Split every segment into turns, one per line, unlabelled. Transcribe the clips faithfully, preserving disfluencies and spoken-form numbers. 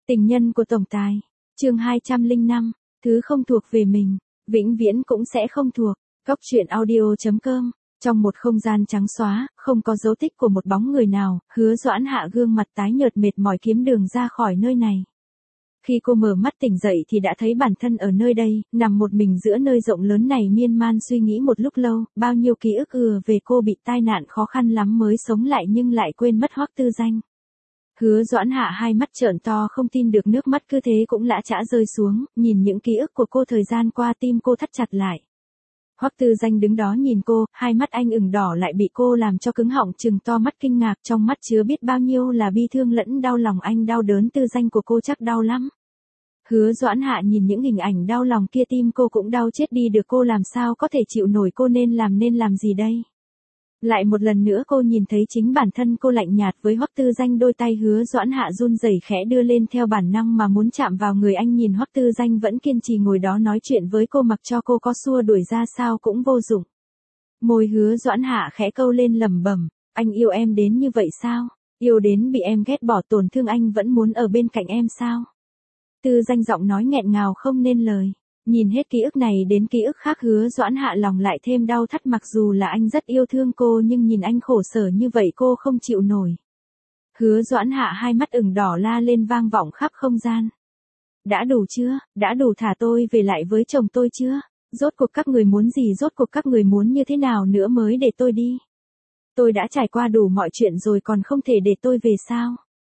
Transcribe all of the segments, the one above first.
Tình nhân của tổng tài. Chương hai trăm lẻ năm, thứ không thuộc về mình, vĩnh viễn cũng sẽ không thuộc. Cóc truyện audio chấm com. Trong một không gian trắng xóa, không có dấu tích của một bóng người nào, Hứa Doãn Hạ gương mặt tái nhợt mệt mỏi kiếm đường ra khỏi nơi này. Khi cô mở mắt tỉnh dậy thì đã thấy bản thân ở nơi đây, nằm một mình giữa nơi rộng lớn này miên man suy nghĩ một lúc lâu, bao nhiêu ký ức ùa về cô bị tai nạn khó khăn lắm mới sống lại nhưng lại quên mất Hoắc Tư Danh. Hứa Doãn Hạ hai mắt trợn to không tin được nước mắt cứ thế cũng lã chã rơi xuống, nhìn những ký ức của cô thời gian qua tim cô thắt chặt lại. Hoắc Tư Danh đứng đó nhìn cô, hai mắt anh ửng đỏ lại bị cô làm cho cứng họng trừng to mắt kinh ngạc trong mắt chứa biết bao nhiêu là bi thương lẫn đau lòng anh đau đớn Tư Danh của cô chắc đau lắm. Hứa Doãn Hạ nhìn những hình ảnh đau lòng kia tim cô cũng đau chết đi được cô làm sao có thể chịu nổi cô nên làm nên làm gì đây. Lại một lần nữa cô nhìn thấy chính bản thân cô lạnh nhạt với Hoắc Tư Danh đôi tay Hứa Doãn Hạ run rẩy khẽ đưa lên theo bản năng mà muốn chạm vào người anh nhìn Hoắc Tư Danh vẫn kiên trì ngồi đó nói chuyện với cô mặc cho cô có xua đuổi ra sao cũng vô dụng. Môi Hứa Doãn Hạ khẽ câu lên lẩm bẩm, anh yêu em đến như vậy sao? Yêu đến bị em ghét bỏ tổn thương anh vẫn muốn ở bên cạnh em sao? Tư Danh giọng nói nghẹn ngào không nên lời. Nhìn hết ký ức này đến ký ức khác Hứa Doãn Hạ lòng lại thêm đau thắt mặc dù là anh rất yêu thương cô nhưng nhìn anh khổ sở như vậy cô không chịu nổi. Hứa Doãn Hạ hai mắt ửng đỏ la lên vang vọng khắp không gian. Đã đủ chưa, đã đủ thả tôi về lại với chồng tôi chưa? Rốt cuộc các người muốn gì rốt cuộc các người muốn như thế nào nữa mới để tôi đi? Tôi đã trải qua đủ mọi chuyện rồi còn không thể để tôi về sao?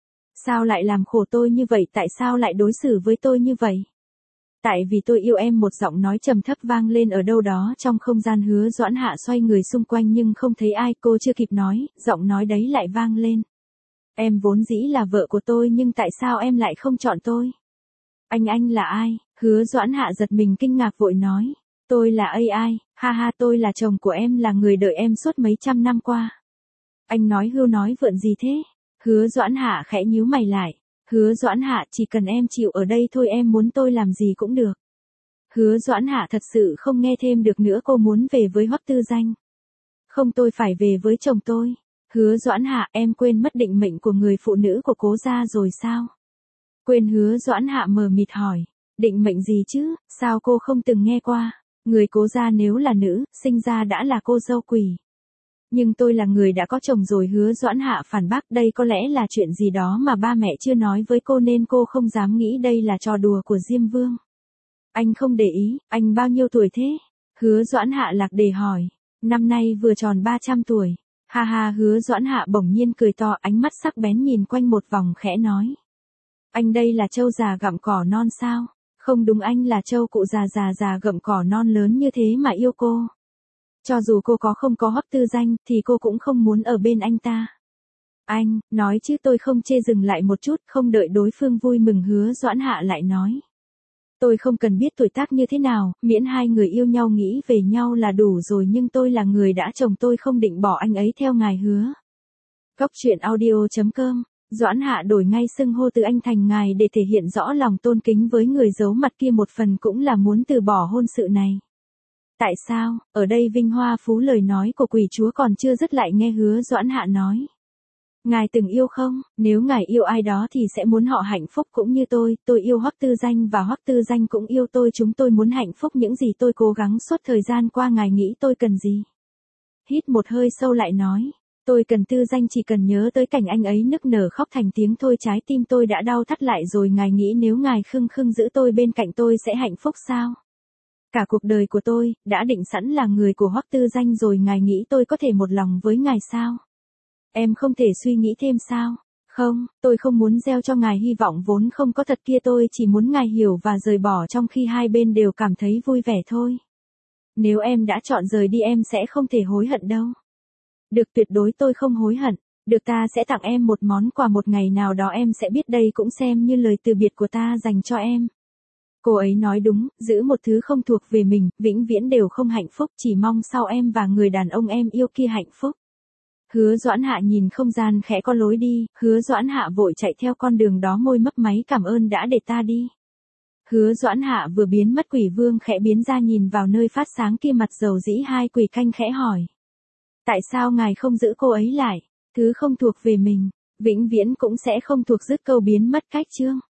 Sao lại làm khổ tôi như vậy tại sao lại đối xử với tôi như vậy? Tại vì tôi yêu em một giọng nói trầm thấp vang lên ở đâu đó trong không gian Hứa Doãn Hạ xoay người xung quanh nhưng không thấy ai cô chưa kịp nói, giọng nói đấy lại vang lên. Em vốn dĩ là vợ của tôi nhưng tại sao em lại không chọn tôi? Anh anh là ai? Hứa Doãn Hạ giật mình kinh ngạc vội nói. Tôi là a i, ha ha tôi là chồng của em là người đợi em suốt mấy trăm năm qua. Anh nói hưu nói vượn gì thế? Hứa Doãn Hạ khẽ nhíu mày lại. Hứa Doãn Hạ chỉ cần em chịu ở đây thôi em muốn tôi làm gì cũng được. Hứa Doãn Hạ thật sự không nghe thêm được nữa cô muốn về với Hoắc Tư Danh. Không tôi phải về với chồng tôi. Hứa Doãn Hạ em quên mất định mệnh của người phụ nữ của Cố gia rồi sao? Quên Hứa Doãn Hạ mờ mịt hỏi. Định mệnh gì chứ, sao cô không từng nghe qua? Người Cố gia nếu là nữ, sinh ra đã là cô dâu quỷ. Nhưng tôi là người đã có chồng rồi Hứa Doãn Hạ phản bác đây có lẽ là chuyện gì đó mà ba mẹ chưa nói với cô nên cô không dám nghĩ đây là trò đùa của Diêm Vương. Anh không để ý, anh bao nhiêu tuổi thế? Hứa Doãn Hạ lạc đề hỏi. Năm nay vừa tròn ba trăm tuổi. Ha ha Hứa Doãn Hạ bỗng nhiên cười to ánh mắt sắc bén nhìn quanh một vòng khẽ nói. Anh đây là trâu già gặm cỏ non sao? Không đúng anh là trâu cụ già già già gặm cỏ non lớn như thế mà yêu cô. Cho dù cô có không có Hoắc Tư Danh thì cô cũng không muốn ở bên anh ta. Anh, nói chứ tôi không chê dừng lại một chút không đợi đối phương vui mừng Hứa Doãn Hạ lại nói. Tôi không cần biết tuổi tác như thế nào, miễn hai người yêu nhau nghĩ về nhau là đủ rồi nhưng tôi là người đã chồng tôi không định bỏ anh ấy theo ngài Hứa. Cóc truyện audio chấm com. Doãn Hạ đổi ngay xưng hô từ anh thành ngài để thể hiện rõ lòng tôn kính với người giấu mặt kia một phần cũng là muốn từ bỏ hôn sự này. Tại sao, ở đây vinh hoa phú lời nói của quỷ chúa còn chưa dứt lại nghe Hứa Doãn Hạ nói. Ngài từng yêu không, nếu ngài yêu ai đó thì sẽ muốn họ hạnh phúc cũng như tôi, tôi yêu Hoắc Tư Danh và Hoắc Tư Danh cũng yêu tôi chúng tôi muốn hạnh phúc những gì tôi cố gắng suốt thời gian qua ngài nghĩ tôi cần gì. Hít một hơi sâu lại nói, tôi cần Tư Danh chỉ cần nhớ tới cảnh anh ấy nức nở khóc thành tiếng thôi trái tim tôi đã đau thắt lại rồi ngài nghĩ nếu ngài khưng khưng giữ tôi bên cạnh tôi sẽ hạnh phúc sao? Cả cuộc đời của tôi, đã định sẵn là người của Hoắc Tư Danh rồi ngài nghĩ tôi có thể một lòng với ngài sao? Em không thể suy nghĩ thêm sao? Không, tôi không muốn gieo cho ngài hy vọng vốn không có thật kia tôi chỉ muốn ngài hiểu và rời bỏ trong khi hai bên đều cảm thấy vui vẻ thôi. Nếu em đã chọn rời đi em sẽ không thể hối hận đâu. Được tuyệt đối tôi không hối hận, được ta sẽ tặng em một món quà một ngày nào đó em sẽ biết đây cũng xem như lời từ biệt của ta dành cho em. Cô ấy nói đúng, giữ một thứ không thuộc về mình, vĩnh viễn đều không hạnh phúc, chỉ mong sau em và người đàn ông em yêu kia hạnh phúc. Hứa Doãn Hạ nhìn không gian khẽ có lối đi, Hứa Doãn Hạ vội chạy theo con đường đó môi mấp máy cảm ơn đã để ta đi. Hứa Doãn Hạ vừa biến mất quỷ vương khẽ biến ra nhìn vào nơi phát sáng kia mặt dầu dĩ hai quỷ canh khẽ hỏi. Tại sao ngài không giữ cô ấy lại, thứ không thuộc về mình, vĩnh viễn cũng sẽ không thuộc dứt câu biến mất cách chương.